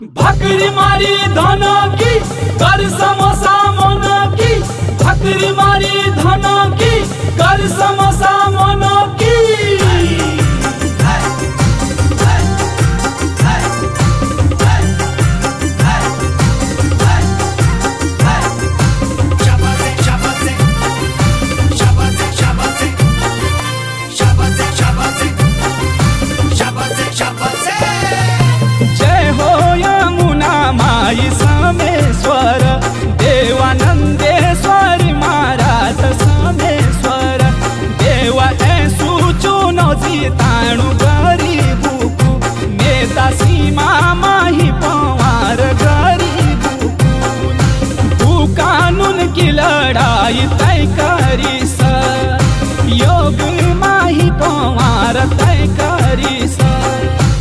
भाकरी मारी धना की कर समोसा मना की। भाकरी मारी धना की कर समोसा मना की। जय हो यमुना माई सामेश्वर देवानंदेश्वर महाराज सामेश्वर देवा सुचून जिताणु गरीबुकु नेता सीमा माही पवार गरीबुकु कानून की लड़ाई तय करी सर योग माही पवार तय करी सर।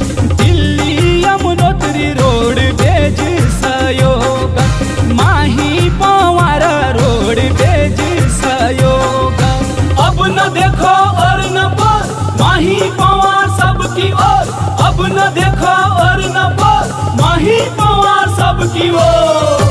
रोड बेज सहयोग माही पवार रोड बेज सहयोग। अब न देखो और न बोल माही पवार सबकी ओर। अब न देखो और न बोल माही पवार सबकी ओर।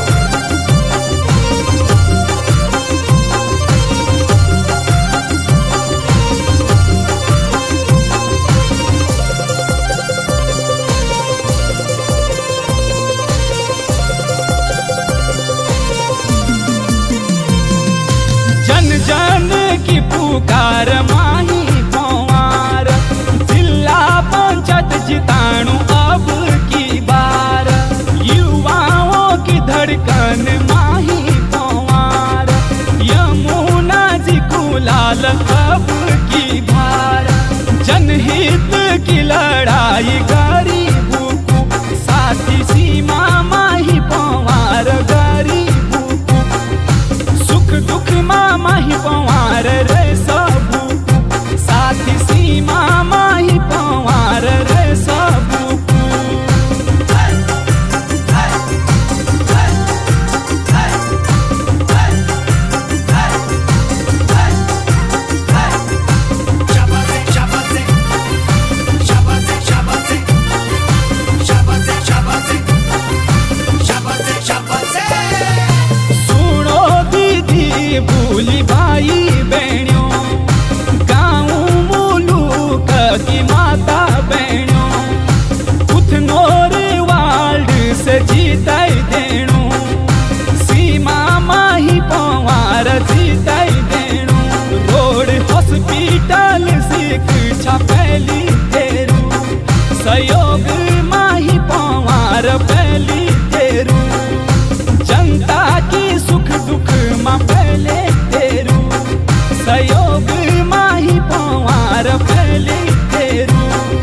जन की पुकार माही पवार जिला पंचायत जिताणु अब की बार। युवाओं की धड़कन माही पवार यमुना जी गुलाल अब की भार। जनहित की लड़ाई गरीबों को साथी सीमा माही पवार गरीबों को सुख दुख माही पवार रे सबू साथी सीमा माही पवार रे सबू। सुनो दीदी भूली भाई बहनों गाँव मुलुक की माता बहनों उथनोर वार्ड से जीत देणु सीमा माही पवार जीत देणु। रोड हॉस्पिटल शिक्षा पहली तेरू सहयोग माही पवार पहली तेरू। जनता की सुख दुख माँ पहले तेरू सहयोग माही पवार पहले तेरू।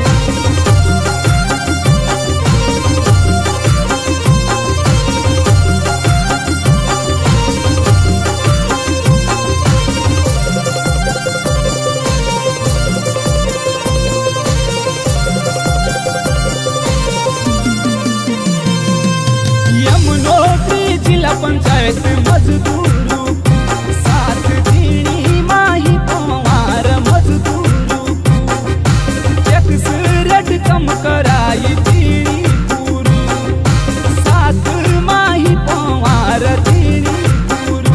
यमुनोत्री जिला पंचायत मजदूरों साथ दीनी माही पवार मजदूरों टैक्स रेट कम कराई दीनी पूरू साथ माही पवार दीनी पूरू।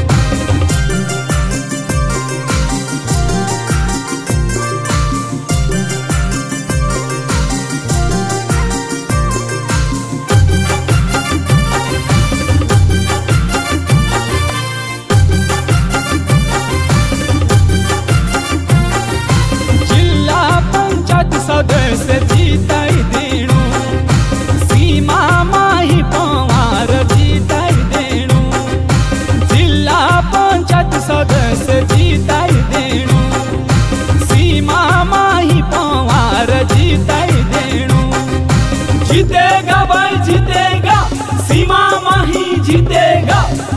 सदस्य जीताई देणु सीमा माही पवार जीताई देणु। जिला पंचायत सदस्य जीताई देणु सीमा माही पवार जीताई देणु। जीतेगा भाई जीतेगा सीमा माही जीतेगा।